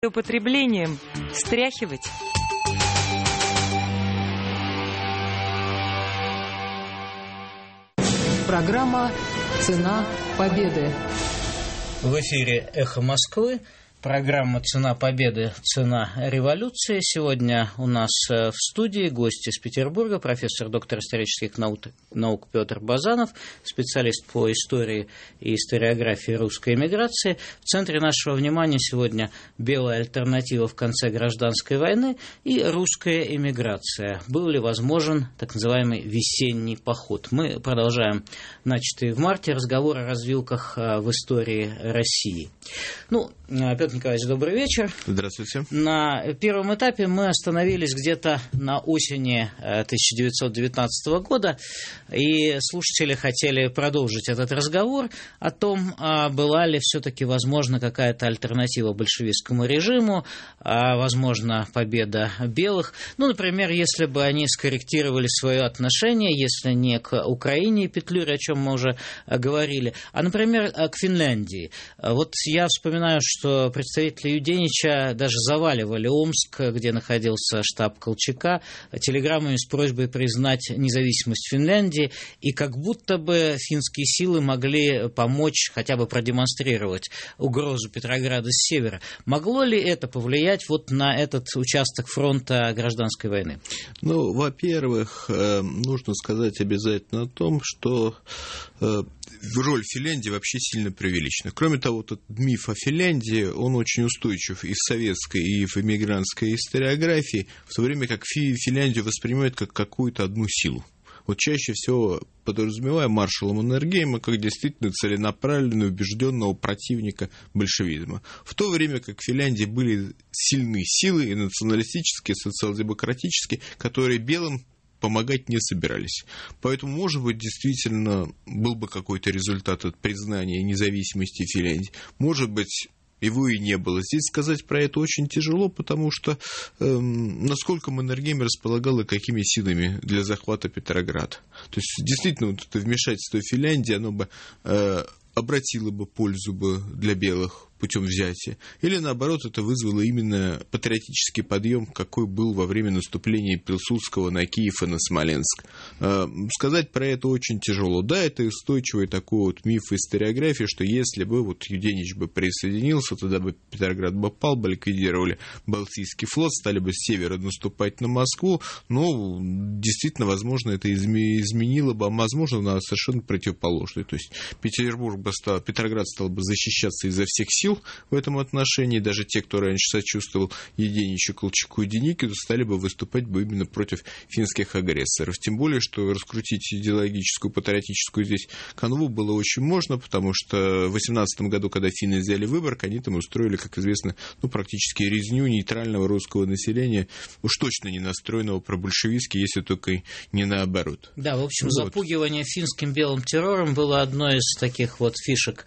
употреблением стряхивать. Программа «Цена победы». В эфире «Эхо Москвы». Программа «Цена победы. Цена революции». Сегодня у нас в студии гость из Петербурга, профессор, доктор исторических наук Петр Базанов, специалист по истории и историографии русской эмиграции. В центре нашего внимания сегодня белая альтернатива в конце гражданской войны и русская эмиграция. Был ли возможен так называемый весенний поход? Мы продолжаем начатый в марте разговор о развилках в истории России. Петр Николаевич, добрый вечер. Здравствуйте. На первом этапе мы остановились где-то на осени 1919 года, и слушатели хотели продолжить этот разговор о том, была ли все-таки возможна какая-то альтернатива большевистскому режиму, возможно, победа белых. Например, если бы они скорректировали свое отношение, если не к Украине и Петлюре, о чем мы уже говорили, а, например, к Финляндии. Вот я вспоминаю, что представители Юденича даже заваливали Омск, где находился штаб Колчака, телеграммами с просьбой признать независимость Финляндии, и как будто бы финские силы могли помочь хотя бы продемонстрировать угрозу Петрограда с севера. Могло ли это повлиять на этот участок фронта гражданской войны? Во-первых, нужно сказать обязательно о том, что роль Финляндии вообще сильно преувеличена. Кроме того, этот миф о Финляндии, он очень устойчив и в советской, и в эмигрантской историографии, в то время как Финляндию воспринимают как какую-то одну силу. Чаще всего подразумевая маршала Маннергейма как действительно целенаправленного, убежденного противника большевизма. В то время как в Финляндии были сильные силы, и националистические, и социал-демократические, которые белым помогать не собирались. Поэтому, может быть, действительно был бы какой-то результат от признания независимости Финляндии. Может быть, его и не было. Здесь сказать про это очень тяжело, потому что насколько Маннергейм располагал и какими силами для захвата Петрограда. То есть, действительно, это вмешательство Финляндии, оно бы обратило бы пользу для белых путем взятия, или наоборот это вызвало именно патриотический подъем, какой был во время наступления Пилсудского на Киев и на Смоленск. Сказать про это очень тяжело. Да, это устойчивый такой миф в историографии, что если бы Юденич бы присоединился, тогда бы Петроград бы пал, бы ликвидировали Балтийский флот, стали бы с севера наступать на Москву. Действительно, возможно, это изменило бы, а возможно, на совершенно противоположное. То есть Петроград стал бы защищаться изо всех сил в этом отношении. Даже те, кто раньше сочувствовал Юденичу, Колчаку и Деникину, стали бы выступать именно против финских агрессоров. Тем более, что раскрутить идеологическую, патриотическую здесь канву было очень можно, потому что в 18 году, когда финны взяли Выборг, они там устроили, как известно, практически резню нейтрального русского населения, уж точно не настроенного пробольшевистски, если только не наоборот. Да, в общем, запугивание финским белым террором было одной из таких фишек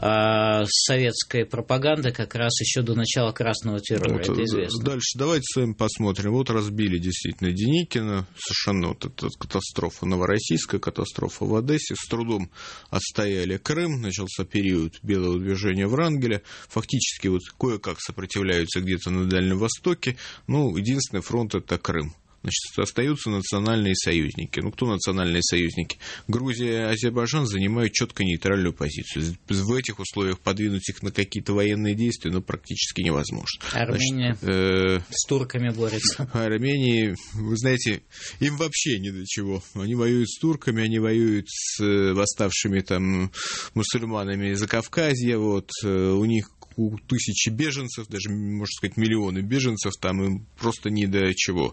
советской пропаганды как раз еще до начала красного террора, это известно. Дальше давайте с вами посмотрим. Разбили действительно Деникина, совершенно эта катастрофа новороссийская, катастрофа в Одессе, с трудом отстояли Крым, начался период белого движения Врангеля, фактически кое-как сопротивляются где-то на Дальнем Востоке, единственный фронт это Крым. Остаются национальные союзники. Кто национальные союзники? Грузия и Азербайджан занимают четко нейтральную позицию. В этих условиях подвинуть их на какие-то военные действия практически невозможно. Армения с турками борется. Армении, вы знаете, им вообще ни до чего. Они воюют с турками, они воюют с восставшими мусульманами Закавказья. У них тысячи беженцев, даже, можно сказать, миллионы беженцев, там им просто ни до чего.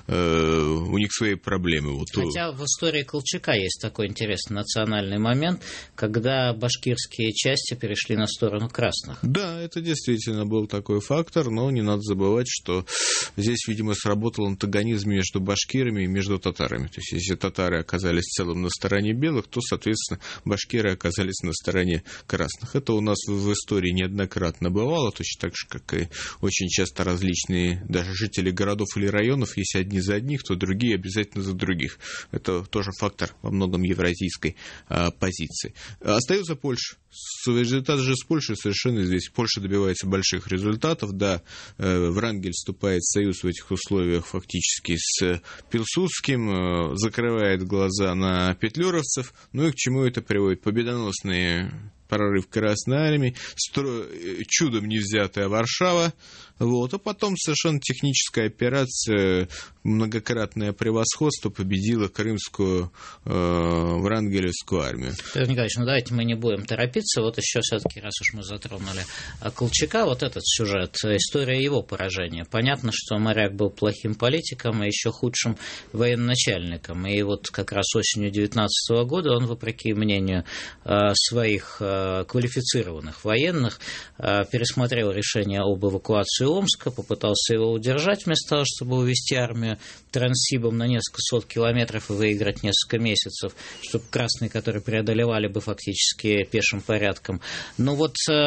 У них свои проблемы. Хотя в истории Колчака есть такой интересный национальный момент, когда башкирские части перешли на сторону красных. Да, это действительно был такой фактор, но не надо забывать, что здесь, видимо, сработал антагонизм между башкирами и между татарами. То есть, если татары оказались в целом на стороне белых, то, соответственно, башкиры оказались на стороне красных. Это у нас в истории неоднократно неоднократно бывало, точно так же, как и очень часто различные даже жители городов или районов, если одни за одних, то другие обязательно за других. Это тоже фактор во многом евразийской позиции. Остается Польша. Результат же с Польшей совершенно здесь. Польша добивается больших результатов. Да, Врангель вступает в союз в этих условиях фактически с Пилсудским, закрывает глаза на петлюровцев. Ну и к чему это приводит? Победоносные прорыв Красной Армии, чудом не взятая Варшава, а потом совершенно техническая операция, многократное превосходство победило крымскую врангелевскую армию. Петр Николаевич, давайте мы не будем торопиться, еще все-таки, раз уж мы затронули Колчака, этот сюжет, история его поражения. Понятно, что моряк был плохим политиком и еще худшим военачальником, и как раз осенью 19 года он, вопреки мнению своих квалифицированных военных, пересмотрел решение об эвакуации Омска, попытался его удержать вместо того, чтобы увести армию Транссибом на несколько сот километров и выиграть несколько месяцев, чтобы красные, которые преодолевали бы фактически пешим порядком. Но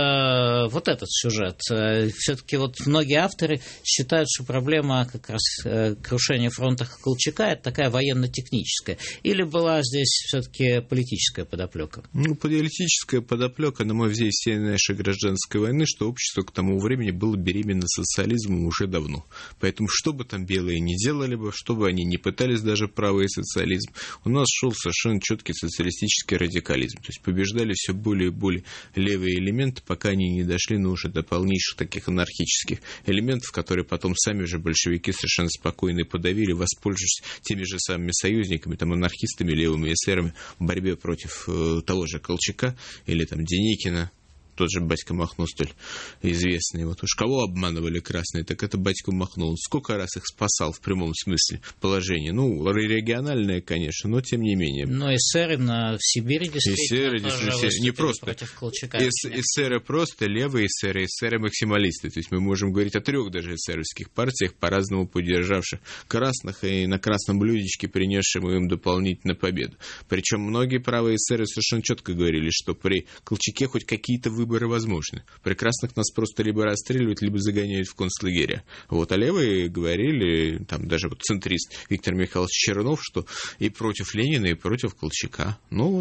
этот сюжет, все-таки многие авторы считают, что проблема как раз крушения фронта Колчака это такая военно-техническая, или была здесь все-таки политическая подоплека? Политическая подоплека, на мой взгляд, всей нашей гражданской войны, что общество к тому времени было беременно социализмом уже давно. Поэтому, что бы там белые ни делали бы, что бы они ни пытались даже правый социализм, у нас шел совершенно четкий социалистический радикализм. То есть побеждали все более и более левые элементы, пока они не дошли уже до полнейших таких анархических элементов, которые потом сами же большевики совершенно спокойно подавили, воспользовавшись теми же самыми союзниками, анархистами, левыми эсерами в борьбе против того же Колчака или Деникина. Тот же батька Махно, столь известный. Уж кого обманывали красные, так это батька Махно. Он сколько раз их спасал в прямом смысле положения. Региональное, конечно, но тем не менее. Но эсеры в Сибири действительно не просто против Колчака. Эсеры просто левые эсеры, эсеры-максималисты. То есть мы можем говорить о 3 даже эсеровских партиях, по-разному поддержавших красных и на красном блюдечке принесшим им дополнительно победу. Причем многие правые эсеры совершенно четко говорили, что при Колчаке хоть какие-то выборы возможны. При красных нас просто либо расстреливают, либо загоняют в концлагеря. А левые говорили, даже центрист Виктор Михайлович Чернов, что и против Ленина, и против Колчака.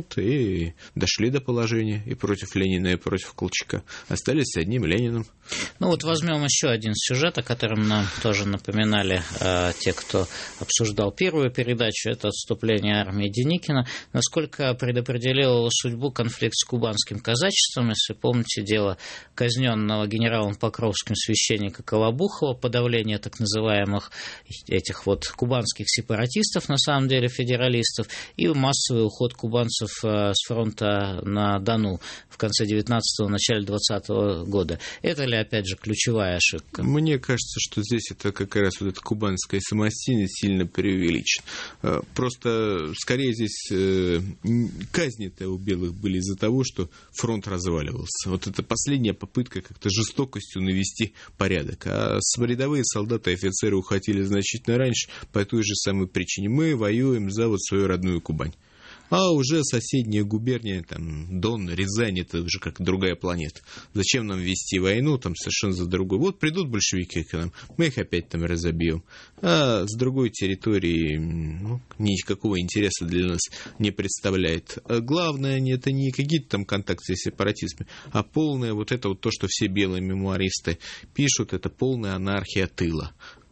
И дошли до положения и против Ленина, и против Колчака. Остались с одним Лениным. Возьмем еще один сюжет, о котором нам тоже напоминали те, кто обсуждал первую передачу. Это отступление армии Деникина. Насколько предопределил его судьбу конфликт с кубанским казачеством, если помните дело казненного генералом Покровским священника Колобухова, подавление так называемых этих кубанских сепаратистов, на самом деле федералистов, и массовый уход кубанцев с фронта на Дону в конце 19-го, начале 20-го года. Это ли, опять же, ключевая ошибка? Мне кажется, что здесь это как раз эта кубанская самостийность сильно преувеличена. Просто, скорее, здесь казни-то у белых были из-за того, что фронт разваливался. Это последняя попытка как-то жестокостью навести порядок. А рядовые солдаты и офицеры уходили значительно раньше по той же самой причине. Мы воюем за свою родную Кубань. А уже соседняя губерния, Дон, Рязань, это уже как другая планета. Зачем нам вести войну, совершенно за другой. Придут большевики к нам, мы их опять разобьем. А с другой территории никакого интереса для нас не представляет. А главное, это не какие-то контакты с сепаратистами, а полное то, что все белые мемуаристы пишут, это полная анархия тыла.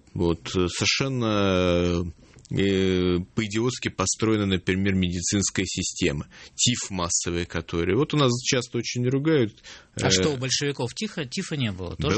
Совершенно по-идиотски построена, например, медицинская система. Тиф массовый, который... У нас часто очень ругают. А что, у большевиков тифа не было? Тоже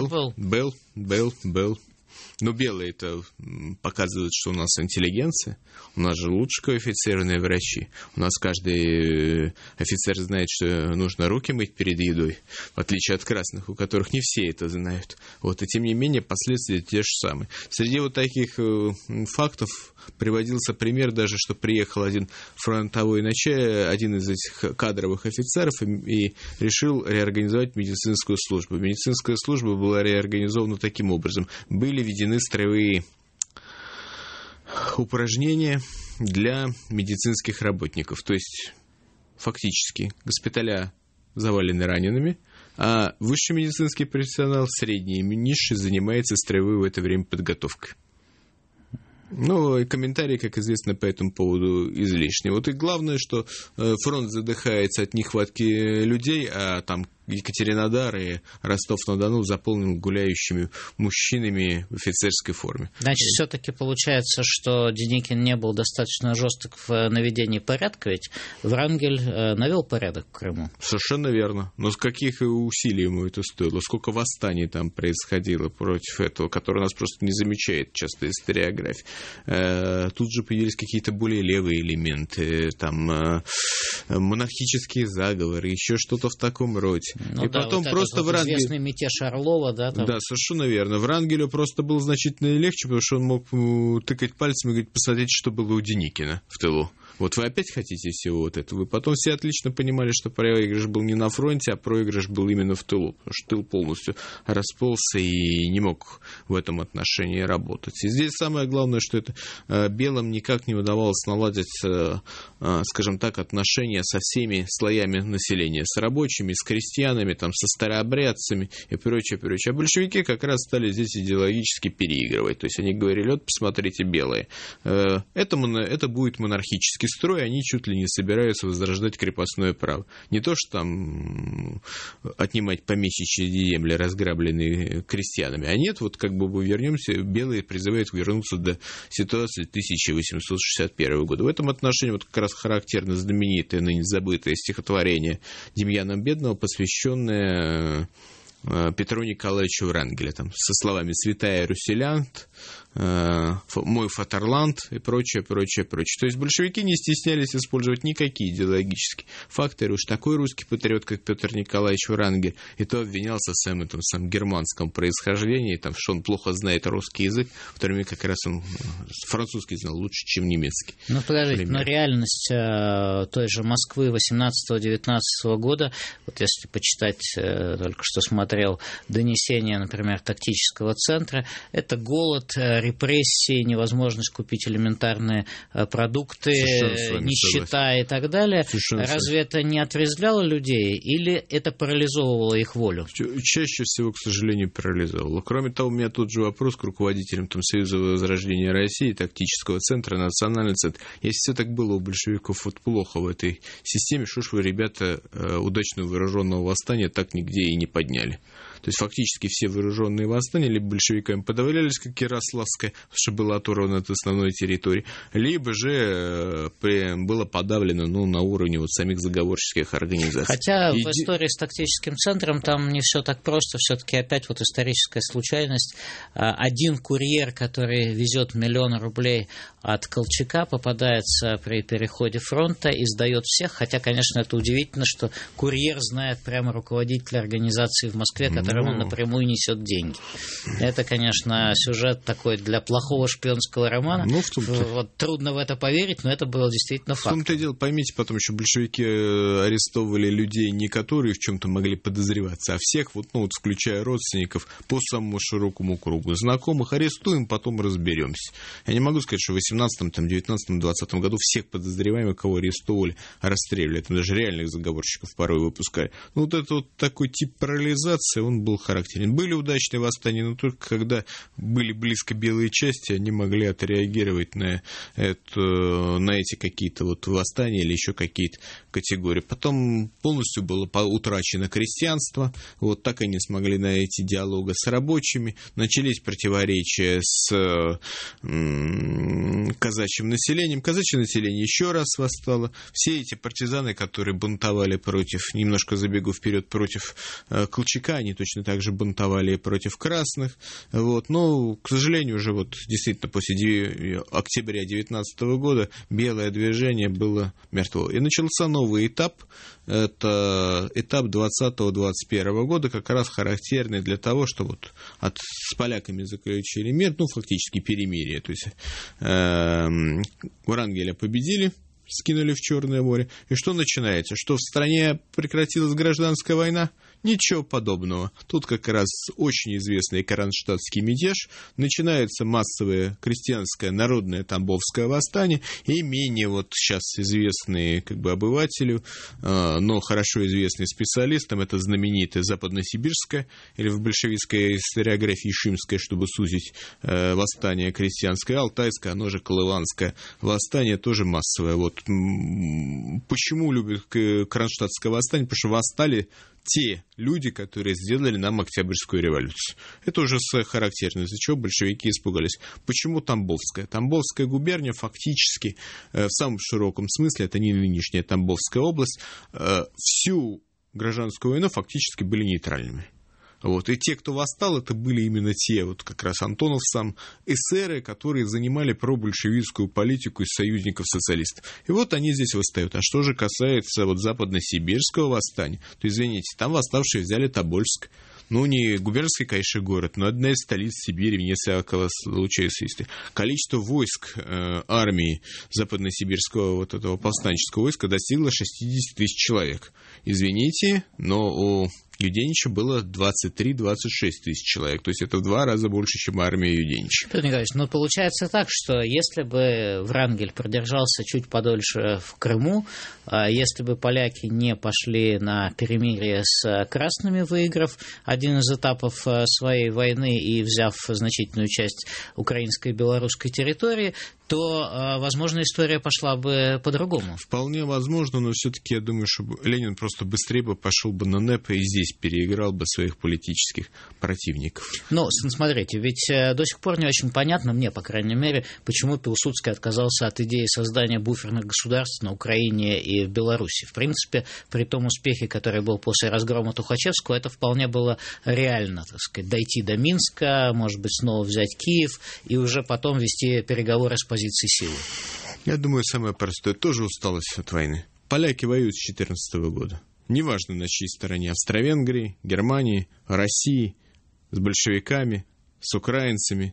был. Но белые это показывают, что у нас интеллигенция, у нас же лучше квалифицированные врачи. У нас каждый офицер знает, что нужно руки мыть перед едой, в отличие от красных, у которых не все это знают. И тем не менее последствия те же самые. Среди таких фактов приводился пример даже, что приехал один фронтовой начальник, один из этих кадровых офицеров и решил реорганизовать медицинскую службу. Медицинская служба была реорганизована таким образом. Были введены строевые упражнения для медицинских работников. То есть, фактически, госпиталя завалены ранеными, А высший медицинский профессионал, средний и низший, занимается строевой в это время подготовкой. Ну, и комментарии, как известно, по этому поводу излишни. Вот и главное, что фронт задыхается от нехватки людей, а там Екатеринодар и Ростов-на-Дону заполнен гуляющими мужчинами в офицерской форме. Значит, все-таки получается, что Деникин не был достаточно жесток в наведении порядка, ведь Врангель навел порядок в Крыму. Совершенно верно. Но с каких усилий ему это стоило? Сколько восстаний там происходило против этого, которое нас просто не замечает часто историография. Тут же появились какие-то более левые элементы, там монархические заговоры, еще что-то в таком роде. Ну, и да, потом вот просто Врангель... известный мятеж Орлова, да? Там... Да, совершенно верно. Врангелю просто было значительно легче, потому что он мог тыкать пальцем и говорить: посмотрите, что было у Деникина в тылу. Вот вы опять хотите всего вот этого. И потом все отлично понимали, что проигрыш был не на фронте, а проигрыш был именно в тылу, потому что тыл полностью расползся и не мог в этом отношении работать. И здесь самое главное, что это белым никак не удавалось наладить, скажем так, отношения со всеми слоями населения, с рабочими, с крестьянами, там, со старообрядцами и прочее, прочее. А большевики как раз стали здесь идеологически переигрывать. То есть они говорили: вот посмотрите, белые, это будет монархический строй, они чуть ли не собираются возрождать крепостное право. Не то, что там отнимать помещичьи земли, разграбленные крестьянами, а нет, вот как бы мы вернемся, белые призывают вернуться до ситуации 1861 года. В этом отношении вот как раз характерно знаменитое, ныне забытое стихотворение Демьяна Бедного, посвященное Петру Николаевичу Врангелю, там, со словами «Святая Руселянт», «Мой Фатерланд» и прочее, прочее, прочее. То есть большевики не стеснялись использовать никакие идеологические факторы. Уж такой русский патриот, как Петр Николаевич Врангель, и то обвинялся в своем этом самом германском происхождении, там, что он плохо знает русский язык, в то время как раз он французский знал лучше, чем немецкий. Ну, подождите, но реальность той же Москвы 18-19 года, вот если почитать, только что смотрел донесения, например, тактического центра, это голод, репрессии, невозможность купить элементарные продукты, нищета и так далее. Разве это не отрезвляло людей или это парализовывало их волю? Чаще всего, к сожалению, парализовало. Кроме того, у меня тут же вопрос к руководителям там, Союза Возрождения России, тактического центра, национальный центр. Если все так было у большевиков вот плохо в этой системе, что ж вы, ребята, удачного вооруженного восстания так нигде и не подняли? То есть фактически все вооруженные восстания либо большевиками подавлялись, как Ярославское, потому что было оторвано от основной территории, либо же было подавлено на уровне вот самих заговорческих организаций. Хотя в истории с тактическим центром там не все так просто, все-таки опять вот историческая случайность. Один курьер, который везет 1 000 000 рублей от Колчака, попадается при переходе фронта и сдает всех, хотя, конечно, это удивительно, что курьер знает прямо руководителя организации в Москве, которому он напрямую несет деньги. Это, конечно, сюжет такой для плохого шпионского романа. Вот, трудно в это поверить, но это было действительно факт. В том-то и дело, поймите, потом еще большевики арестовывали людей, не которые в чем-то могли подозреваться, а всех, включая родственников, по самому широкому кругу. Знакомых арестуем, потом разберемся. Я не могу сказать, что в 18-м, 19-м, 20-м году всех подозреваемых, кого арестовывали, расстреливали. Там даже реальных заговорщиков порой выпускали. Вот это вот такой тип парализации, он был характерен. Были удачные восстания, но только когда были близко белые части, они могли отреагировать на эти какие-то вот восстания или еще какие-то категории. Потом полностью было утрачено крестьянство. Вот так они смогли найти диалога с рабочими. Начались противоречия с казачьим населением. Казачье население еще раз восстало. Все эти партизаны, которые бунтовали против, немножко забегу вперед, против Колчака, они точно так же бунтовали против красных. Вот. Но, к сожалению, уже вот действительно после октября 19 года белое движение было мертво. И начался новый этап. Это этап 20-21 года, как раз характерный для того, что вот с поляками заключили мир, фактически перемирие. То есть Врангеля победили, скинули в Черное море. И что начинается? Что в стране прекратилась гражданская война? Ничего подобного. Тут как раз очень известный кронштадтский мятеж. Начинается массовое крестьянское народное тамбовское восстание, и менее вот сейчас известные обывателю, но хорошо известный специалистам, это знаменитое западносибирское, или в большевистской историографии шимское, чтобы сузить восстание крестьянское, алтайское, оно же колыванское восстание, тоже массовое. Вот. Почему любят кронштадтское восстание? Потому что восстали те люди, которые сделали нам Октябрьскую революцию. Это уже характерно, из-за чего большевики испугались. Почему Тамбовская? Тамбовская губерния фактически, в самом широком смысле, это не нынешняя Тамбовская область, всю гражданскую войну фактически были нейтральными. Вот. И те, кто восстал, это были именно те, вот как раз Антонов сам, эсеры, которые занимали пробольшевистскую политику из союзников социалистов. И вот они здесь восстают. А что же касается вот западносибирского восстания, то, извините, там восставшие взяли Тобольск. Ну, не губернский, конечно, город, но одна из столиц Сибири, вне всякого случая свисти. Количество войск армии западносибирского вот этого повстанческого войска достигло 60 тысяч человек. Извините, но у Юденича было 23-26 тысяч человек. То есть это в 2 раза больше, чем армия Юденича. Петр Николаевич, ну получается так, что если бы Врангель продержался чуть подольше в Крыму, если бы поляки не пошли на перемирие с красными, выиграв один из этапов своей войны и взяв значительную часть украинской и белорусской территории, то, возможно, история пошла бы по-другому. Вполне возможно, но все-таки я думаю, что Ленин просто быстрее бы пошел бы на НЭП и здесь переиграл бы своих политических противников. Но, смотрите, ведь до сих пор не очень понятно, мне, по крайней мере, почему Пилсудский отказался от идеи создания буферных государств на Украине и в Беларуси. В принципе, при том успехе, который был после разгрома Тухачевского, это вполне было реально, так сказать, дойти до Минска, может быть, снова взять Киев и уже потом вести переговоры с позиции силы. Я думаю, самое простое, тоже усталость от войны. Поляки воюют с 2014 года. Неважно, на чьей стороне, Австро-Венгрии, Германии, России, с большевиками, с украинцами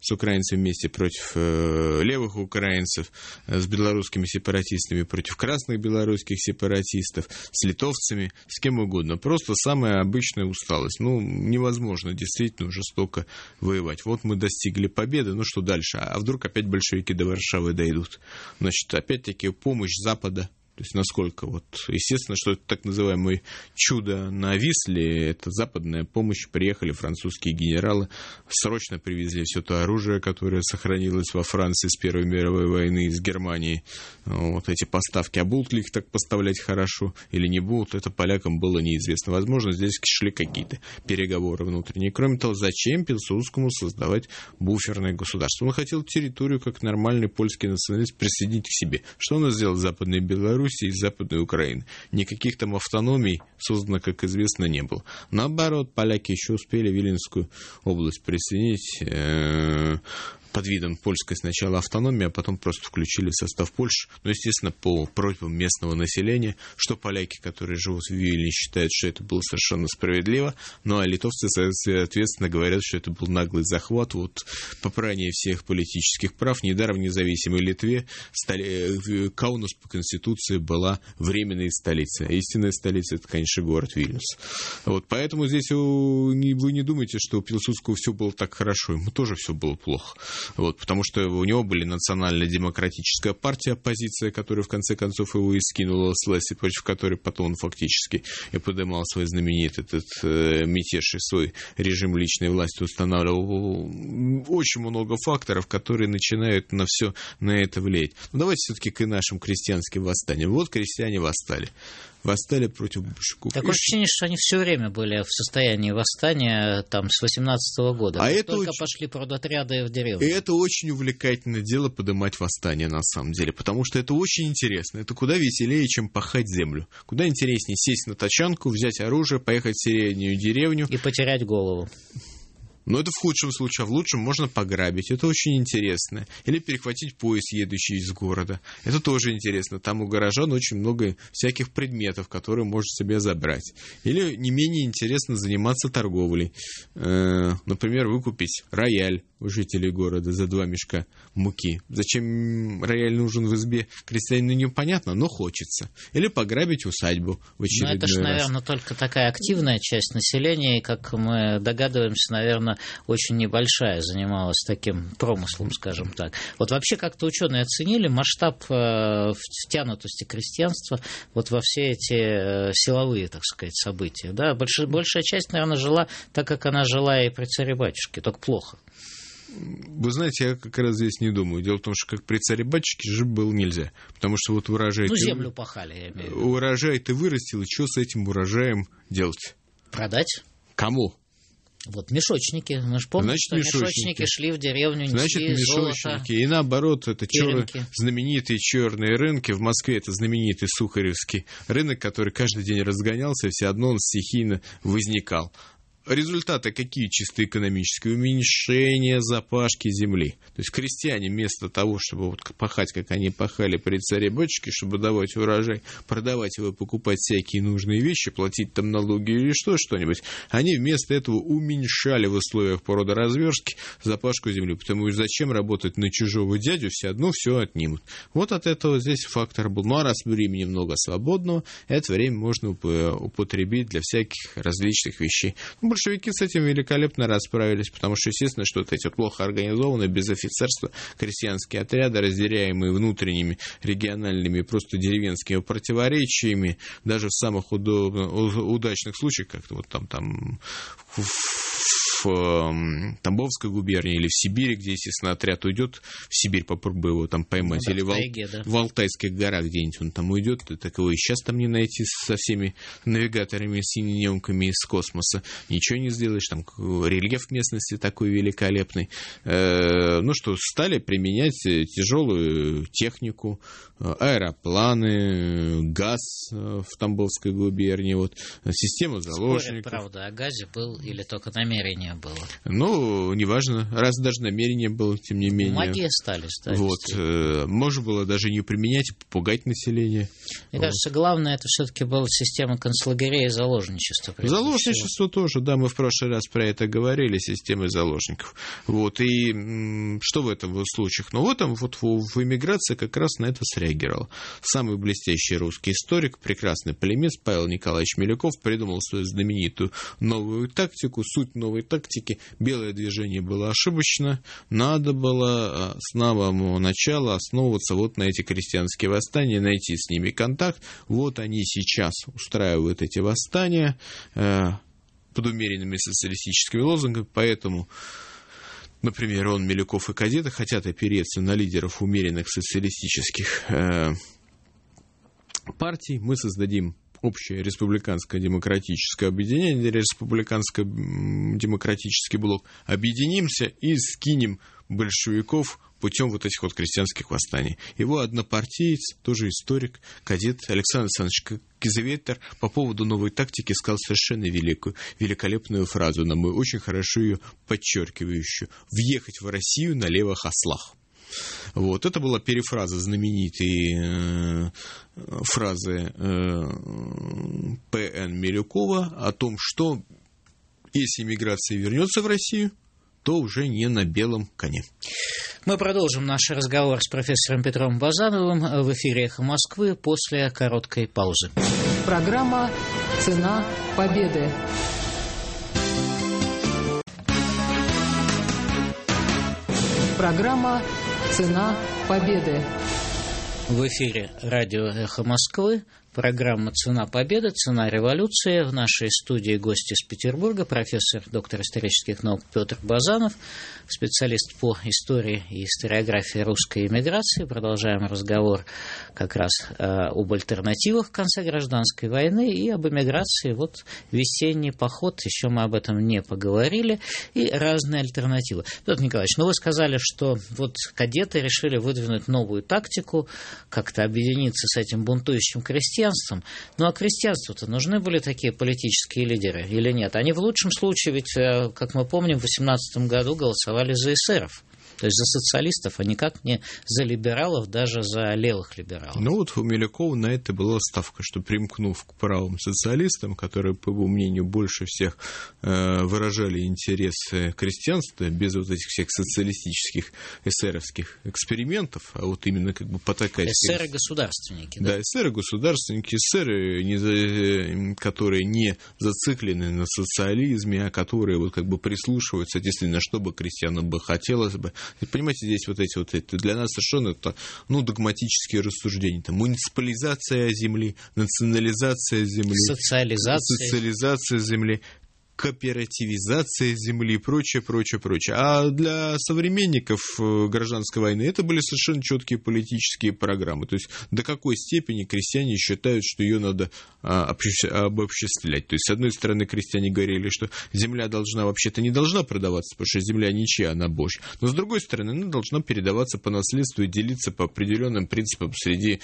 вместе против левых украинцев, с белорусскими сепаратистами против красных белорусских сепаратистов, с литовцами, с кем угодно. Просто самая обычная усталость. Ну, невозможно действительно жестоко воевать. Вот мы достигли победы, ну что дальше? А вдруг опять большевики до Варшавы дойдут? Значит, опять-таки помощь Запада. То есть, насколько, вот, естественно, что это так называемое чудо на Висле, это западная помощь, приехали французские генералы, срочно привезли все то оружие, которое сохранилось во Франции с Первой мировой войны, из Германии, вот эти поставки, а будут ли их так поставлять хорошо или не будут, это полякам было неизвестно. Возможно, здесь шли какие-то переговоры внутренние. Кроме того, зачем Пилсудскому создавать буферное государство? Он хотел территорию, как нормальный польский националист, присоединить к себе. Что он сделал в Западной Беларуси и Западной Украины? Никаких там автономий создано, как известно, не было. Наоборот, поляки еще успели Виленскую область присоединить под видом польской сначала автономии, а потом просто включили в состав Польши. Но, естественно, по просьбам местного населения, что поляки, которые живут в Вильне, считают, что это было совершенно справедливо, ну а литовцы, соответственно, говорят, что это был наглый захват, вот попрание всех политических прав. Недаром в независимой Литве Каунас по Конституции была временной столицей. А истинная столица — это, конечно, город Вильнюс. Вот, поэтому здесь вы не думайте, что у Пилсудского все было так хорошо. Ему тоже все было плохо. Вот, потому что у него были национально-демократическая партия, оппозиция, которая в конце концов его и скинула с власти, против которой потом он фактически и поднимал свой знаменитый этот мятеж и свой режим личной власти устанавливал. Очень много факторов, которые начинают на все на это влиять. Но давайте все-таки к нашим крестьянским восстаниям. Вот крестьяне восстали против большевиков. Такое ощущение, что они все время были в состоянии восстания там, с 18-го года. А это только очень... пошли продотряды в деревню. И это очень увлекательное дело — поднимать восстание на самом деле, потому что это очень интересно. Это куда веселее, чем пахать землю. Куда интереснее сесть на тачанку, взять оружие, поехать в соседнюю деревню. И потерять голову. Но это в худшем случае, а в лучшем можно пограбить. Это очень интересно. Или перехватить поезд, едущий из города. Это тоже интересно. Там у горожан очень много всяких предметов, которые можно себе забрать. Или не менее интересно заниматься торговлей. Например, выкупить рояль у жителей города за 2 мешка муки. Зачем рояль нужен в избе крестьянину, непонятно, но хочется. Или пограбить усадьбу в очередной раз. Это же, наверное, только такая активная часть населения, и, как мы догадываемся, наверное, очень небольшая занималась таким промыслом, скажем так. Вот вообще как-то ученые оценили масштаб втянутости крестьянства вот во все эти силовые, так сказать, события. Да? Большая часть, наверное, жила так, как она жила и при царе-батюшке, только плохо. Вы знаете, я как раз здесь не думаю. Дело в том, что как при царе-батюшке жить было нельзя. Потому что вот урожай... землю пахали, я имею в виду. Урожай ты вырастил, и что с этим урожаем делать? Продать. Кому? Вот мешочники. Мы же помним, что мешочники шли в деревню, несли мешочники. Золото, и наоборот, это знаменитые черные рынки. В Москве это знаменитый Сухаревский рынок, который каждый день разгонялся, и все одно он стихийно возникал. Результаты какие чисто экономические? Уменьшение запашки земли. То есть крестьяне вместо того, чтобы вот пахать, как они пахали при царе-батюшке, чтобы давать урожай, продавать его, покупать всякие нужные вещи, платить там налоги или что-нибудь, они вместо этого уменьшали в условиях породоразверстки запашку земли. Потому что зачем работать на чужого дядю, все одно все отнимут. Вот от этого здесь фактор был. Ну а раз времени много свободного, это время можно употребить для всяких различных вещей. Большевики с этим великолепно расправились, потому что, естественно, что вот эти плохо организованные, без офицерства крестьянские отряды, разделяемые внутренними, региональными, просто деревенскими противоречиями, даже в самых удачных случаях, как-то вот там в Тамбовской губернии или в Сибири, где, естественно, отряд уйдет, в Сибирь попробуй его там поймать, или в Алтайских горах где-нибудь он там уйдет, такого и сейчас там не найти со всеми навигаторами, синенемками из космоса, ничего не сделаешь, там рельеф местности такой великолепный. Ну что, стали применять тяжелую технику, аэропланы, газ в Тамбовской губернии, вот, систему заложников. Спорят, правда, о газе был или только намерение было? Ну, неважно, раз даже намерение было, тем не менее. Магии остались, да. Вот, можно было даже не применять, попугать население. Мне кажется, главное, это все-таки была система концлагерей и заложничества. Заложничество тоже, да, мы в прошлый раз про это говорили, системы заложников. Вот, и что в этом случаях? Ну, в этом вот в эмиграции как раз на это среагировал. Самый блестящий русский историк, прекрасный полемист Павел Николаевич Милюков придумал свою знаменитую новую тактику. Суть новой тактики: белое движение было ошибочно, надо было с самого начала основываться вот на эти крестьянские восстания, найти с ними контакт. Вот они сейчас устраивают эти восстания под умеренными социалистическими лозунгами, поэтому, например, Милюков и кадеты хотят опереться на лидеров умеренных социалистических партий. Мы создадим общее республиканское демократическое объединение, республиканско-демократический блок, объединимся и скинем большевиков путем вот этих вот крестьянских восстаний. Его однопартиец, тоже историк, кадет Александр Александрович Кизеветер по поводу новой тактики сказал совершенно великолепную фразу, на мой очень хорошо ее подчеркивающую: «Въехать в Россию на левых ослах». Вот, это была перефраза знаменитой фразы П.Н. Милюкова о том, что если миграция вернется в Россию, то уже не на белом коне. Мы продолжим наш разговор с профессором Петром Базановым в эфире «Эхо Москвы» после короткой паузы. Программа «Цена победы». Программа «Цена победы». В эфире радио «Эхо Москвы». Программа «Цена победы», «Цена революции». В нашей студии гость из Петербурга, профессор, доктор исторических наук Петр Базанов, специалист по истории и историографии русской эмиграции. Продолжаем разговор как раз об альтернативах в конце гражданской войны и об эмиграции. Вот весенний поход, еще мы об этом не поговорили, и разные альтернативы. Петр Николаевич, вы сказали, что вот кадеты решили выдвинуть новую тактику, как-то объединиться с этим бунтующим крестьянством. Ну а крестьянству-то нужны были такие политические лидеры или нет? Они в лучшем случае, ведь, как мы помним, в 18 году голосовали за эсеров. То есть за социалистов, а никак не за либералов, даже за левых либералов. Ну вот у Милюкова на это была ставка, что примкнув к правым социалистам, которые, по его мнению, больше всех выражали интересы крестьянства, без вот этих всех социалистических эсеровских экспериментов, а вот именно как бы потакать... Эсеры-государственники. Да, эсеры-государственники, эсеры, которые не зациклены на социализме, а которые вот как бы прислушиваются, действительно, что бы крестьянам бы хотелось бы. И, понимаете, здесь вот эти для нас совершенно это, догматические рассуждения. Там, муниципализация земли, национализация земли, социализация земли, кооперативизация земли и прочее. А для современников гражданской войны это были совершенно четкие политические программы. То есть до какой степени крестьяне считают, что ее надо обобществлять. То есть, с одной стороны, крестьяне говорили, что земля вообще-то не должна продаваться, потому что земля ничья, она Божья. Но, с другой стороны, она должна передаваться по наследству и делиться по определенным принципам среди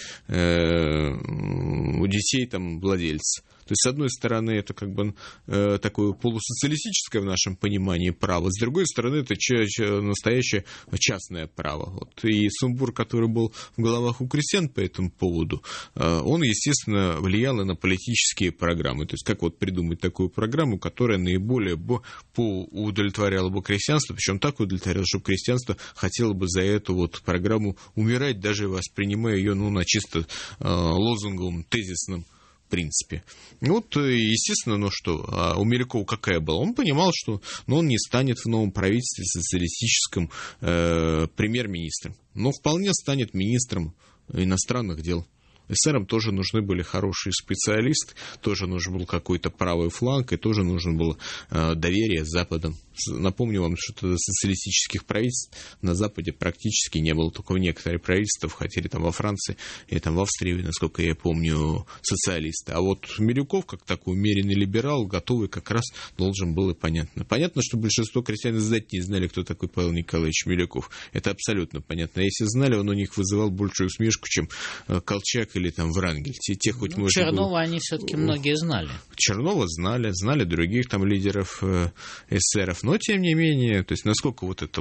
у детей владельцев. То есть, с одной стороны, это как бы такое полусоциалистическое в нашем понимании право, с другой стороны, это настоящее частное право. Вот. И сумбур, который был в головах у крестьян по этому поводу, он, естественно, влиял и на политические программы. То есть, как вот придумать такую программу, которая наиболее удовлетворяла бы крестьянство, причем так удовлетворяла, чтобы крестьянство хотело бы за эту вот программу умирать, даже воспринимая ее на чисто лозунговом, тезисном принципе. Естественно, у Милюкова какая была? Он понимал, что он не станет в новом правительстве социалистическим премьер-министром, но вполне станет министром иностранных дел. Эсерам тоже нужны были хорошие специалисты, тоже нужен был какой-то правый фланг, и тоже нужно было доверие с Западом. Напомню вам, что социалистических правительств на Западе практически не было, только в некоторые правительства входили во Франции и в Австрии, насколько я помню, социалисты. А вот Милюков, как такой умеренный либерал, готовый как раз должен был, и понятно. Понятно, что большинство крестьян не знали, кто такой Павел Николаевич Милюков. Это абсолютно понятно. А если знали, он у них вызывал большую усмешку, чем Колчак или Врангель. Чернова они все-таки многие знали. Чернова знали других лидеров эсеров. Но, тем не менее, то есть, насколько эта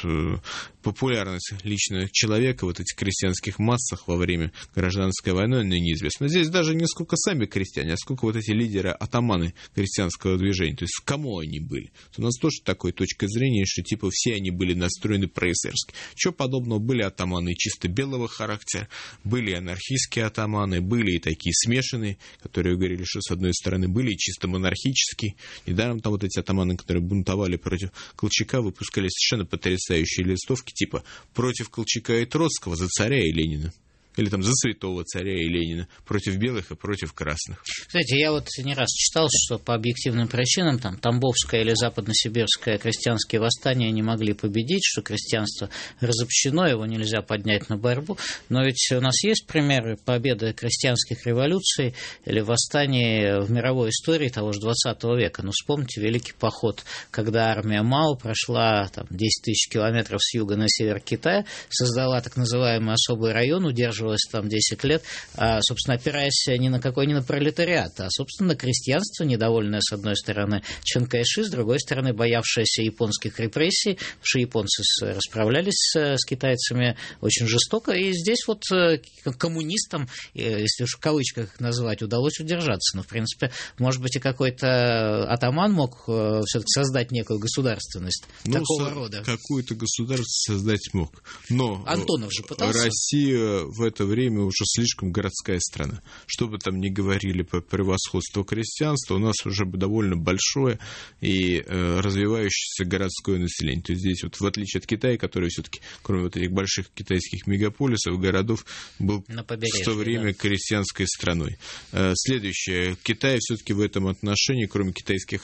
популярность лично человека в этих крестьянских массах во время гражданской войны, неизвестно. Здесь даже не сколько сами крестьяне, а сколько эти лидеры, атаманы крестьянского движения. То есть, кому они были. У нас тоже такой точка зрения, что все они были настроены проэсерски. Чего подобного? Были атаманы чисто белого характера, были анархистские атаманы, были и такие смешанные, которые говорили, что с одной стороны были и чисто монархические. Недаром эти атаманы, которые бунтовали против Колчака, выпускали совершенно потрясающие листовки, типа «Против Колчака и Троцкого, за царя и Ленина». Или за святого царя и Ленина, против белых и против красных. Кстати, я не раз читал, что по объективным причинам Тамбовское или Западносибирское крестьянские восстания не могли победить, что крестьянство разобщено, его нельзя поднять на борьбу. Но ведь у нас есть примеры победы крестьянских революций или восстаний в мировой истории того же 20 века. Вспомните Великий поход, когда армия Мао прошла 10 тысяч километров с юга на север Китая, создала так называемый особый район, удерживала 10 лет, собственно, опираясь не на пролетариат, а, собственно, на крестьянство, недовольное, с одной стороны, Чанкайши, с другой стороны, боявшееся японских репрессий, потому что японцы расправлялись с китайцами очень жестоко, и здесь коммунистам, если уж в кавычках их назвать, удалось удержаться. Но, в принципе, может быть, и какой-то атаман мог все-таки создать некую государственность такого рода. Какую-то государственность создать мог. Но Антонов же пытался. Россия в это время уже слишком городская страна. Что бы там ни говорили по превосходству крестьянства, у нас уже довольно большое и развивающееся городское население. То есть здесь, в отличие от Китая, который все-таки, кроме этих больших китайских мегаполисов, городов, был в то время крестьянской страной. Следующее. Китай все-таки в этом отношении, кроме китайских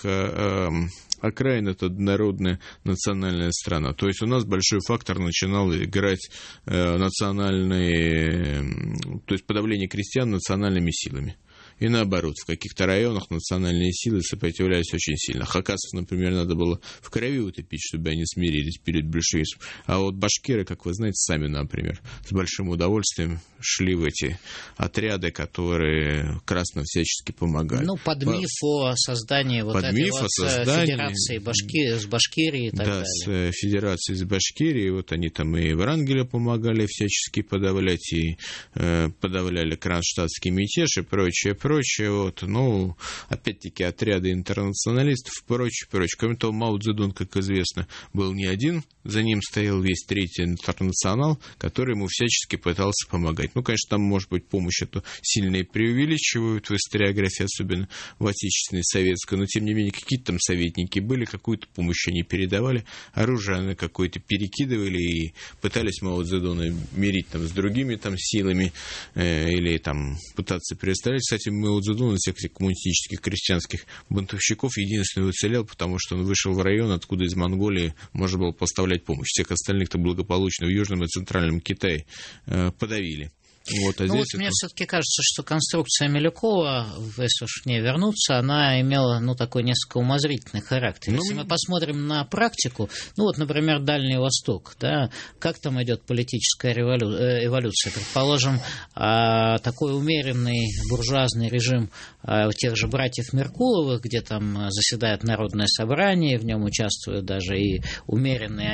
окраин, это однородная национальная страна. То есть у нас большой фактор начинал играть национальные, то есть подавление крестьян национальными силами. И наоборот, в каких-то районах национальные силы сопротивлялись очень сильно. Хакасов, например, надо было в крови утопить, чтобы они смирились перед большевизмом. А вот башкиры, как вы знаете, сами, например, с большим удовольствием шли в эти отряды, которые красным всячески помогали. Ну, под миф о создании вот этой вот федерации с Башкирией и так далее. Да, с федерацией с Башкирией. Вот они там и Врангеля помогали всячески подавлять, и подавляли кронштадтский мятеж и прочее. Вот. Ну, опять-таки, отряды интернационалистов и прочее. Кроме того, Мао Цзэдун, как известно, был не один, за ним стоял весь Третий интернационал, который ему всячески пытался помогать. Ну, конечно, там, может быть, помощь эту сильно и преувеличивают в историографии, особенно в отечественной советской, но, тем не менее, какие-то там советники были, какую-то помощь они передавали, оружие они какое-то перекидывали и пытались Мао Цзэдуна мирить там с другими там силами или там пытаться представлять. Кстати, Мао Цзэдун из всех этих коммунистических крестьянских бунтовщиков единственный уцелел, потому что он вышел в район, откуда из Монголии можно было поставлять помощь. Всех остальных-то благополучно в Южном и Центральном Китае подавили. Вот, Мне все-таки кажется, что конструкция Милюкова, если уж к ней вернуться, она имела, такой несколько умозрительный характер. Если мы посмотрим на практику, например, Дальний Восток, да, как там идет политическая эволюция, предположим, такой умеренный буржуазный режим тех же братьев Меркуловых, где там заседает народное собрание, в нем участвуют даже и умеренные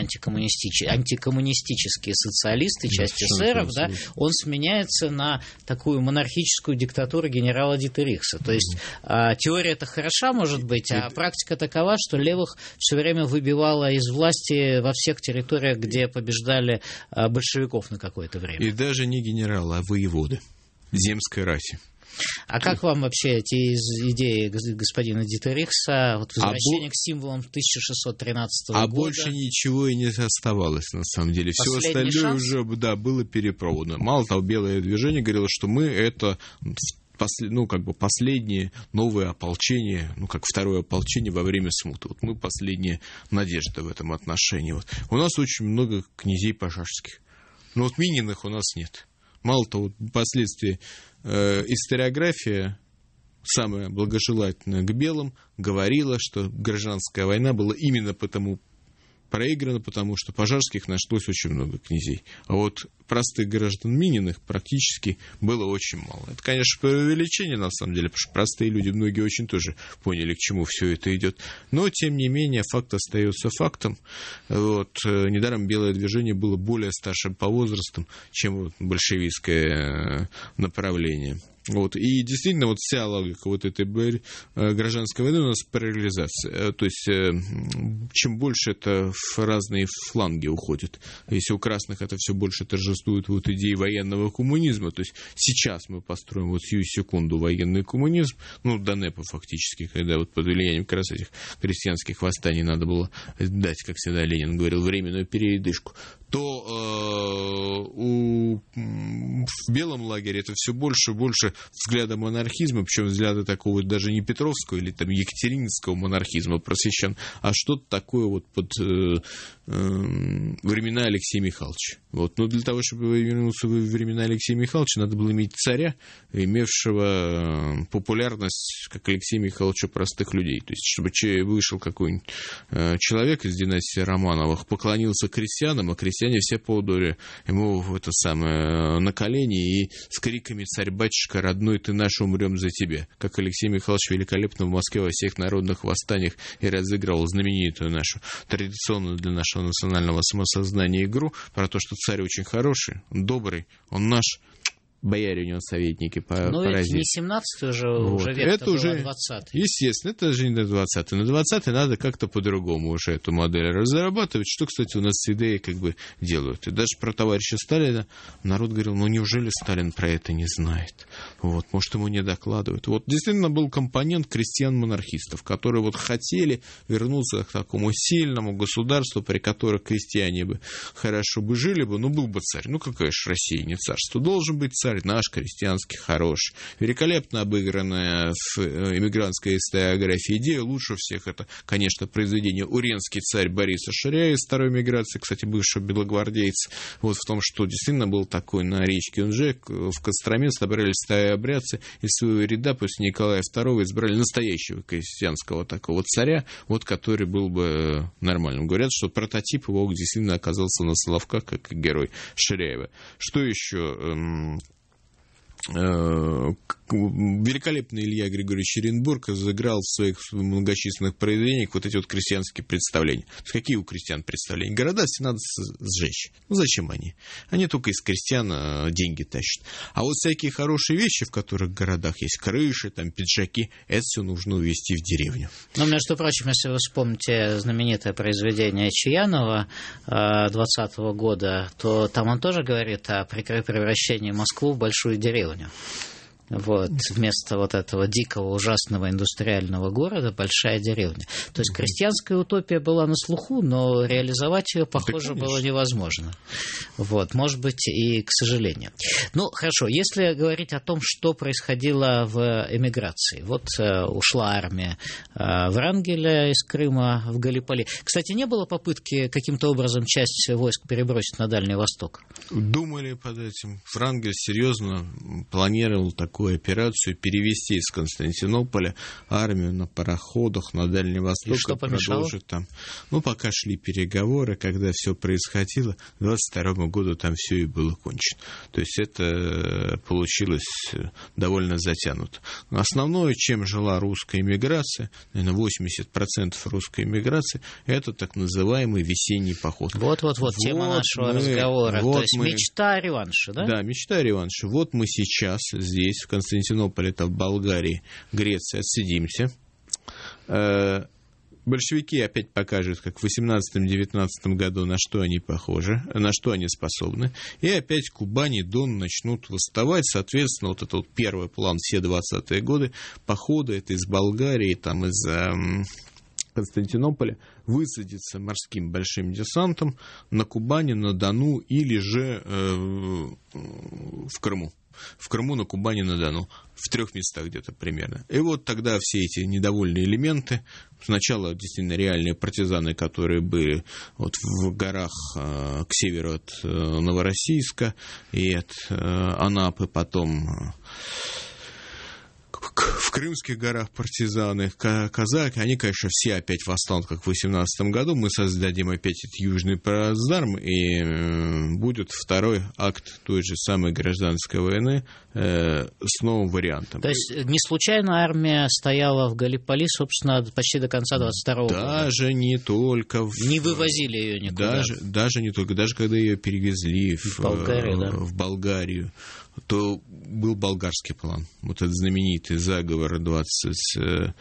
антикоммунистические социалисты, часть эсеров, да, он сменяет на такую монархическую диктатуру генерала Дитерихса. То есть теория-то хороша, может быть, а практика такова, что левых все время выбивала из власти во всех территориях, где побеждали большевиков на какое-то время. И даже не генералы, а воеводы земской расе. А как вам вообще эти идеи господина Дитерихса, возвращение к символам 1613 года? А больше ничего и не оставалось, на самом деле. Все остальное уже было перепробовано. Мало того, Белое движение говорило, что мы это последнее новое ополчение, как второе ополчение во время смуты. Вот мы последняя надежда в этом отношении. Вот. У нас очень много князей пожарских, но Мининых у нас нет. Мало того, впоследствии историография, самая благожелательная к белым, говорила, что гражданская война была именно потому проиграна, потому что пожарских нашлось очень много князей. А вот простых граждан Мининых практически было очень мало. Это, конечно, преувеличение, на самом деле, потому что простые люди, многие очень тоже поняли, к чему все это идет. Но, тем не менее, факт остается фактом. Недаром Белое движение было более старшим по возрасту, чем большевистское направление. И действительно, вся логика этой гражданской войны у нас параллелизация. То есть, чем больше это в разные фланги уходит. Если у красных это все больше торжествует идеи военного коммунизма, то есть сейчас мы построим сию секунду военный коммунизм, до НЭПа фактически, когда под влиянием как раз этих крестьянских восстаний надо было дать, как всегда Ленин говорил, временную передышку, то в белом лагере это все больше и больше взгляда монархизма, причем взгляда такого даже не Петровского или Екатерининского монархизма просвещен, а что-то такое под времена Алексея Михайловича. Но для того, чтобы вернуться в времена Алексея Михайловича, надо было иметь царя, имевшего популярность, как Алексей Михайлович, у простых людей. То есть, чтобы вышел какой-нибудь человек из династии Романовых, поклонился крестьянам, а крестьяне все подали ему на колени и с криками «Царь-батюшка, родной ты наш, умрем за тебя», как Алексей Михайлович великолепно в Москве во всех народных восстаниях и разыгрывал знаменитую нашу, традиционную для нашего национального самосознания игру про то, что царь очень хороший, он добрый, он наш. Бояре у него советники поразили. Это не 17-й уже век, это уже 20-й. Естественно, это же не 20-й. На 20-й надо как-то по-другому уже эту модель разрабатывать, что, кстати, у нас с идеей делают. И даже про товарища Сталина народ говорил, неужели Сталин про это не знает? Может, ему не докладывают. Действительно был компонент крестьян-монархистов, которые хотели вернуться к такому сильному государству, при котором крестьяне бы хорошо бы жили бы, был бы царь. Какая же Россия не царство? Должен быть царь. старый, наш, крестьянский, хороший. Великолепно обыгранная в эмигрантской историографии идея. Лучше всех это, конечно, произведение «Уренский царь» Бориса Ширяя из второй миграции, кстати, бывшего белогвардейца. Вот в том, что действительно был такой на речке Унже, в Костроме собрались старообрядцы из своего ряда после Николая II избрали настоящего крестьянского такого царя, вот который был бы нормальным. Говорят, что прототип его действительно оказался на Соловках, как и герой Ширяева. Что еще? Великолепный Илья Григорьевич Оренбург разыграл в своих многочисленных произведениях вот эти вот крестьянские представления. Какие у крестьян представления? Города все надо сжечь. Ну, зачем они? Они только из крестьян деньги тащат. А вот всякие хорошие вещи, в которых в городах есть крыши, там, пиджаки, это все нужно увезти в деревню. Ну, между прочим, если вы вспомните знаменитое произведение Чаянова 20-го года, то там он тоже говорит о превращении Москвы в большую деревню. Вот, вместо вот этого дикого, ужасного индустриального города большая деревня. То есть крестьянская утопия была на слуху, но реализовать ее, похоже, было невозможно. Вот, может быть, и к сожалению. Ну, хорошо, если говорить о том, что происходило в эмиграции. Вот ушла армия Врангеля из Крыма в Галиполи. Кстати, не было попытки каким-то образом часть войск перебросить на Дальний Восток? Думали под этим. Врангель серьезно планировал такую операцию, перевести из Константинополя армию на пароходах на Дальний Восток. И что помешало? Продолжить там. Ну, пока шли переговоры, когда все происходило, к 22 году там все и было кончено. То есть это получилось довольно затянуто. Основное, чем жила русская эмиграция, наверное, 80% русской эмиграции, это так называемый весенний поход. Вот тема нашего разговора. То есть мечта о реванше, да? Да, мечта о реванше. Вот мы сейчас здесь, в Константинополе, это в Болгарии, Греции, отсидимся. Большевики опять покажут, как в 18-19 году, на что они похожи, на что они способны. И опять Кубань и Дон начнут восставать. Соответственно, вот это вот первый план все 20-е годы. Походы это из Болгарии, там из Константинополя высадиться морским большим десантом на Кубани, на Дону или же в Крыму. В Крыму, на Кубани, на Дону. В 3 местах где-то примерно. И вот тогда все эти недовольные элементы, сначала действительно реальные партизаны, которые были вот в горах к северу от Новороссийска и от Анапы, потом в Крымских горах партизаны, казаки, они, конечно, все опять восстанут, как в 18 году. Мы создадим опять этот южный плацдарм, и будет второй акт той же самой гражданской войны с новым вариантом. То есть не случайно армия стояла в Галиполи, собственно, почти до конца 22-го года? Даже не только. Не вывозили ее никуда? Даже не только. Даже когда ее перевезли в Болгарию, то был болгарский план. Вот этот знаменитый заговор 22-23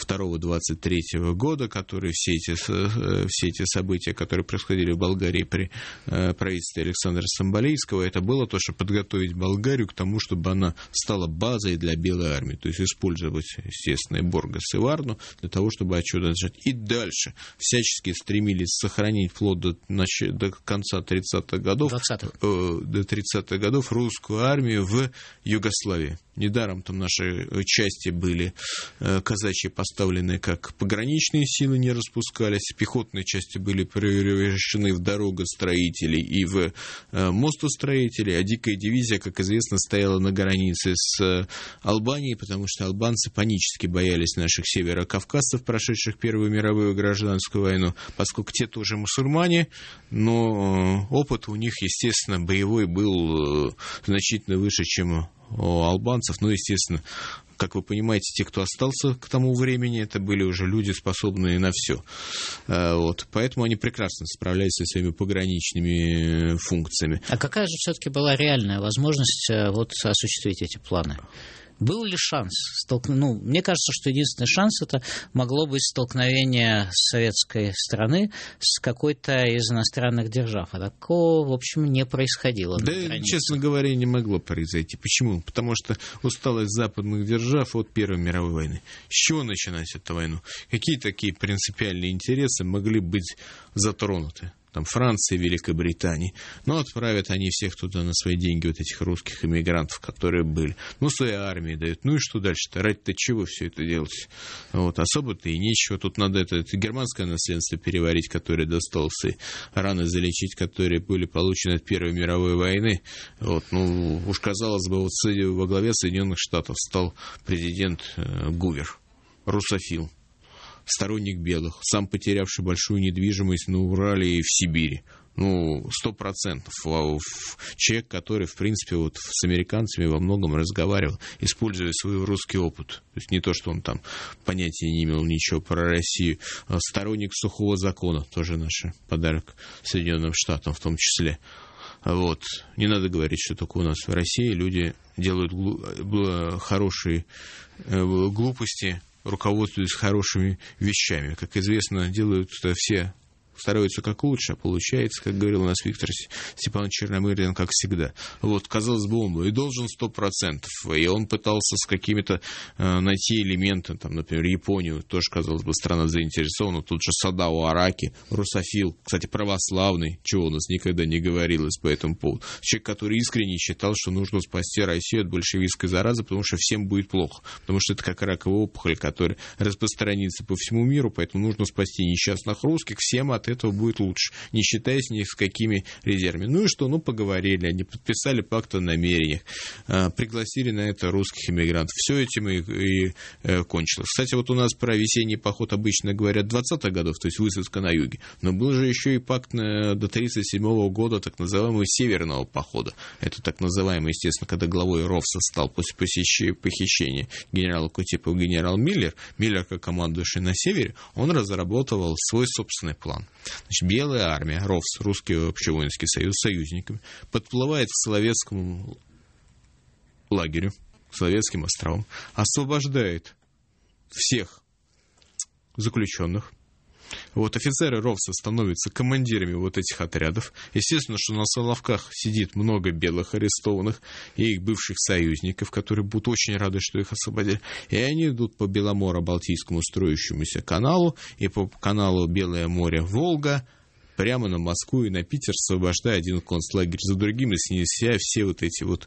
года, который все эти события, которые происходили в Болгарии при правительстве Александра Стамболийского, это было то, что подготовить Болгарию к тому, чтобы она стала базой для Белой армии. То есть использовать, естественно, и Бургас, и Варну для того, чтобы отчет отжать. И дальше всячески стремились сохранить вплоть до конца 30-х годов, до 30-х годов русскую армию в Югославии. Недаром там наши части были казачьи поставлены как пограничные силы, не распускались, пехотные части были превращены в дорогостроителей и в мостостроителей, а дикая дивизия, как известно, стояла на границе с Албанией, потому что албанцы панически боялись наших северокавказцев, прошедших Первую мировую гражданскую войну, поскольку те тоже мусульмане, но опыт у них, естественно, боевой был значительно выше, чем у албанцев. Ну, естественно, как вы понимаете, те, кто остался к тому времени, это были уже люди, способные на все. Вот. Поэтому они прекрасно справлялись со своими пограничными функциями. А какая же все-таки была реальная возможность осуществить эти планы? Был ли шанс? Мне кажется, что единственный шанс это могло быть столкновение советской страны с какой-то из иностранных держав. А такого, в общем, не происходило. Да, честно говоря, не могло произойти. Почему? Потому что усталость западных держав от Первой мировой войны. С чего начинать эту войну? Какие такие принципиальные интересы могли быть затронуты? там, Франции, Великобритании. Но отправят они всех туда на свои деньги, вот этих русских иммигрантов, которые были. Ну, своей армии дают. Ну и что дальше-то? Ради-то чего все это делать? Вот, особо-то и нечего. Тут надо это германское наследство переварить, которое досталось, и раны залечить, которые были получены от Первой мировой войны. Вот, ну, уж казалось бы, вот во главе Соединенных Штатов стал президент Гувер, русофил, сторонник белых, сам потерявший большую недвижимость на Урале и в Сибири. Ну, 100%. Человек, который, в принципе, вот с американцами во многом разговаривал, используя свой русский опыт. То есть не то, что он там понятия не имел ничего про Россию. Сторонник сухого закона, тоже наш подарок Соединенным Штатам в том числе. Вот. Не надо говорить, что только у нас в России люди делают хорошие глупости, руководствуясь хорошими вещами. Как известно, делают это все, стараются как лучше, а получается, как говорил у нас Виктор Степанович Черномырдин, как всегда. Вот, казалось бы, он и должен 100%, и он пытался с какими-то найти элементы, там, например, Японию, тоже, казалось бы, страна заинтересована, тут же Садао Араки, русофил, кстати, православный, чего у нас никогда не говорилось по этому поводу. Человек, который искренне считал, что нужно спасти Россию от большевистской заразы, потому что всем будет плохо, потому что это как раковая опухоль, которая распространится по всему миру, поэтому нужно спасти несчастных русских, всем от этого будет лучше, не считаясь ни с какими резервами. Ну и что? Ну, поговорили, они подписали пакт о намерениях, пригласили на это русских иммигрантов. Все этим и кончилось. Кстати, вот у нас про весенний поход обычно говорят 20-х годов, то есть высадка на юге, но был же еще и пакт до 1937 года так называемого Северного похода. Это так называемый, естественно, когда главой РОВСа стал после похищения генерала Кутепова генерал Миллер. Миллер, как командующий на севере, он разработал свой собственный план. Значит, белая армия, РОВС, Русский общевоинский союз, с союзниками, подплывает к Соловецкому лагерю, к Соловецким островам, освобождает всех заключенных. Вот офицеры РОВСа становятся командирами вот этих отрядов. Естественно, что на Соловках сидит много белых арестованных и их бывших союзников, которые будут очень рады, что их освободили. И они идут по Беломоро-Балтийскому строящемуся каналу и по каналу Белое море-Волга прямо на Москву и на Питер, освобождая один концлагерь за другим и снеся все вот эти вот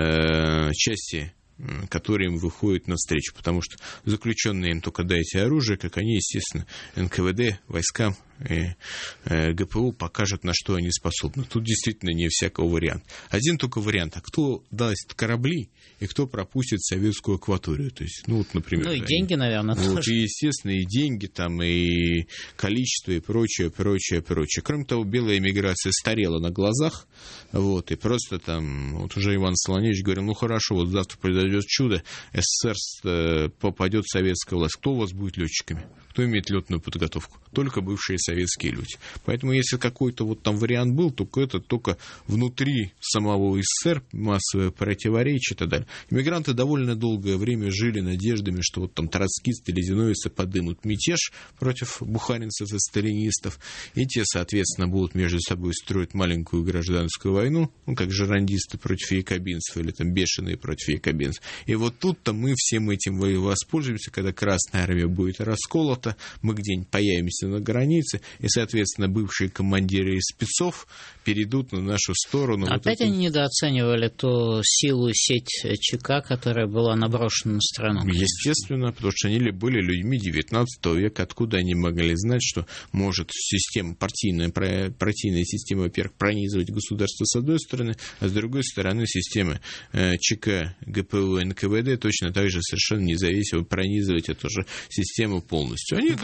части, которые им выходят навстречу, потому что заключенные им только дайте оружие, как они, естественно, НКВД, войскам и ГПУ покажут, на что они способны. Тут действительно не всякого варианта. Один только вариант, а кто даст корабли и кто пропустит советскую акваторию. То есть, ну, вот, например... Ну, и деньги, наверное, вот, тоже. И, естественно, и деньги, там, и количество, и прочее. Кроме того, белая эмиграция старела на глазах, вот, и просто там, вот уже Иван Солоневич говорил, ну, хорошо, вот завтра произойдет чудо, СССР попадет в советскую власть. Кто у вас будет летчиками? Кто имеет летную подготовку? Только бывшие советские люди. Поэтому, если какой-то вот там вариант был, то это только внутри самого СССР, массовое противоречие и так далее. Иммигранты довольно долгое время жили надеждами, что вот там троцкисты или зиновьевцы подымут мятеж против бухаринцев и сталинистов, и те, соответственно, будут между собой строить маленькую гражданскую войну, ну, как жерандисты против якобинцев или там бешеные против якобинцев. И вот тут-то мы всем этим воспользуемся, когда Красная Армия будет расколота, мы где-нибудь появимся на границе, и, соответственно, бывшие командиры из спецов перейдут на нашу сторону. Опять вот они недооценивали ту силу и сеть ЧК, которая была наброшена на страну. Естественно, потому что они были людьми XIX века. Откуда они могли знать, что может система, партийная система, во-первых, пронизывать государство с одной стороны, а с другой стороны система ЧК, ГПУ, НКВД точно так же совершенно независимо пронизывать эту же систему полностью. Они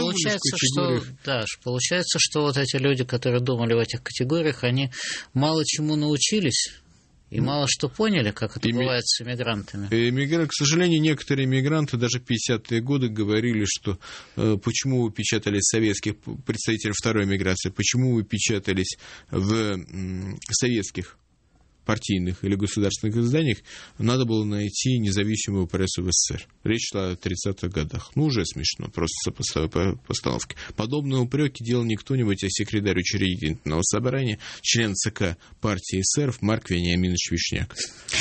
получается, что вот эти люди, которые думали в этих категориях, они мало чему научились и мало что поняли, как это бывает с иммигрантами. К сожалению, некоторые иммигранты даже в 50-е годы говорили, что почему вы печатались советских представителей второй миграции, почему вы печатались в советских партийных или государственных изданиях, надо было найти независимую прессу в СССР. Речь шла о 30-х годах. Ну, уже смешно, просто сопоставить постановки. Подобные упреки делал не кто-нибудь, а секретарь учредительного собрания, член ЦК партии СССР Марк Вениаминович Вишняк.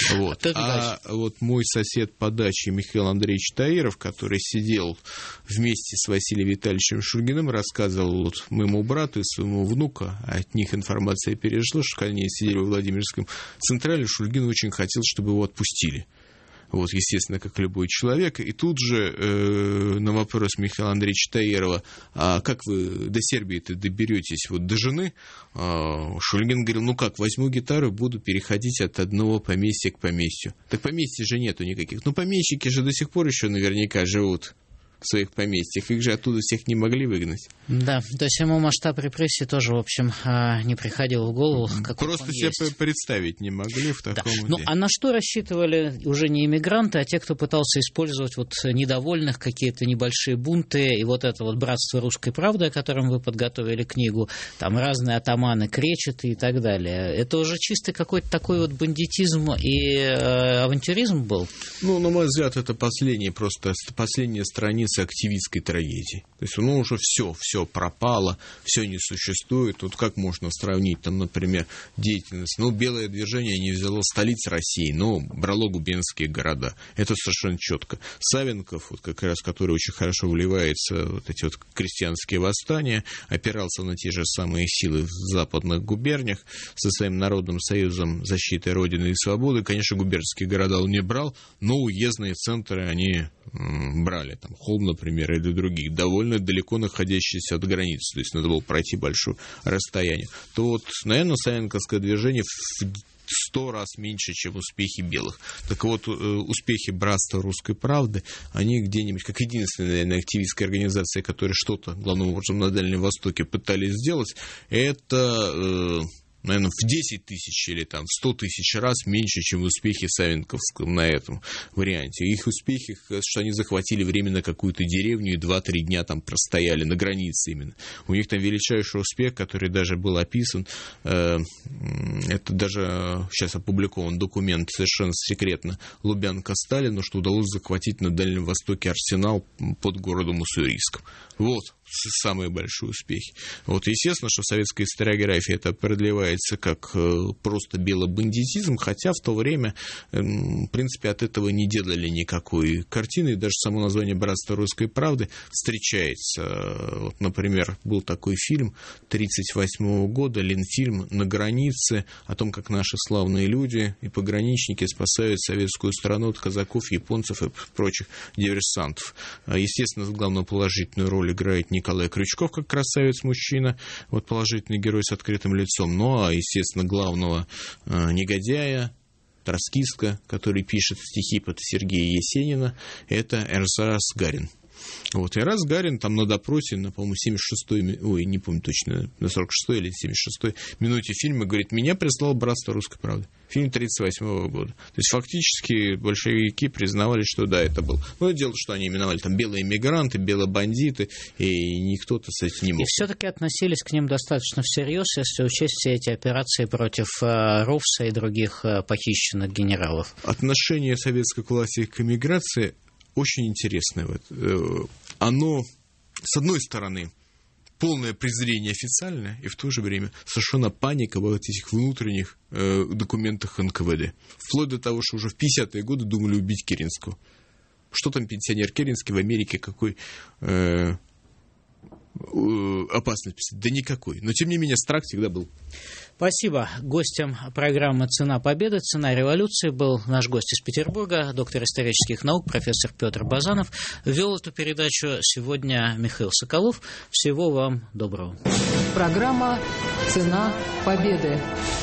Вот. А вот мой сосед по даче Михаил Андреевич Таиров, который сидел вместе с Василием Витальевичем Шульгиным, рассказывал вот моему брату и своему внуку, от них информация перешла, что они сидели в Владимирском централе, Шульгин очень хотел, чтобы его отпустили. Вот, естественно, как любой человек. И тут же на вопрос Михаила Андреевича Таирова, а как вы до Сербии-то доберетесь, вот до жены, Шульгин говорил, ну как, возьму гитару и буду переходить от одного поместья к поместью. Так поместья же нету никаких. Ну, помещики же до сих пор еще наверняка живут в своих поместьях. Их же оттуда всех не могли выгнать. Да, то есть ему масштаб репрессий тоже, в общем, не приходил в голову. Просто себе представить не могли в таком виде. Ну, а на что рассчитывали уже не иммигранты, а те, кто пытался использовать вот недовольных, какие-то небольшие бунты, и вот это вот «Братство русской правды», о котором вы подготовили книгу, там разные атаманы, кречеты и так далее. Это уже чисто какой-то такой вот бандитизм и авантюризм был? Ну, на мой взгляд, это последняя страница активистской трагедии. То есть, ну, уже все пропало, все не существует. Вот как можно сравнить, там, например, деятельность? Ну, белое движение не взяло столиц России, но брало губернские города. Это совершенно четко. Савенков, вот как раз, который очень хорошо вливается в вот эти вот крестьянские восстания, опирался на те же самые силы в западных губерниях со своим Народным союзом защиты Родины и Свободы. Конечно, губернские города он не брал, но уездные центры они брали, там, Холм, например, или других, довольно далеко находящиеся от границы, то есть надо было пройти большое расстояние, то вот, наверное, савенковское движение в 100 раз меньше, чем успехи белых. Так вот, успехи Братства русской правды, они где-нибудь, как единственная, наверное, активистская организация, которая что-то, главным образом, на Дальнем Востоке пытались сделать, это... наверное, в 10 тысяч или там, в 100 тысяч раз меньше, чем успехи Савенковского на этом варианте. Их успехи, что они захватили временно какую-то деревню и 2-3 дня там простояли на границе именно. У них там величайший успех, который даже был описан, это даже сейчас опубликован документ совершенно секретно Лубянка Сталину, что удалось захватить на Дальнем Востоке арсенал под городом Уссурийском. Вот самые большие успехи. Вот, естественно, что в советской историографии это продлевается как просто белобандитизм, хотя в то время, в принципе, от этого не делали никакой картины, и даже само название «Братство русской правды» встречается. Вот, например, был такой фильм 1938 года, Ленфильм «На границе», о том, как наши славные люди и пограничники спасают советскую страну от казаков, японцев и прочих диверсантов. Естественно, главную положительную роль играет Николай Крючков, как красавец-мужчина, вот положительный герой с открытым лицом, ну, а, естественно, главного негодяя, троцкиста, который пишет стихи под Сергея Есенина, это Эрзарас Гарин. Вот, и раз Гарин там на допросе, на, по-моему, 76-й, ой, не помню точно, на 46-й или 76-й минуте фильма, говорит, меня прислало Братство русской правды. Фильм 1938 года. То есть, фактически, большевики признавали, что да, это был. Но дело, что они именовали там белые мигранты, белобандиты, и никто-то с этим не мог. И все-таки относились к ним достаточно всерьез, если учесть все эти операции против Руфса и других похищенных генералов. Отношение советской власти к эмиграции очень интересное. Оно, с одной стороны, полное презрение официальное, и в то же время совершенно паника в этих внутренних документах НКВД. Вплоть до того, что уже в 50-е годы думали убить Керенского. Что там пенсионер Керенский в Америке, какой опасность писать? Да никакой. Но, тем не менее, страх всегда был. Спасибо. Гостем программы «Цена победы», «Цена революции» был наш гость из Петербурга, доктор исторических наук, профессор Петр Базанов. Вел эту передачу сегодня Михаил Соколов. Всего вам доброго. Программа «Цена победы».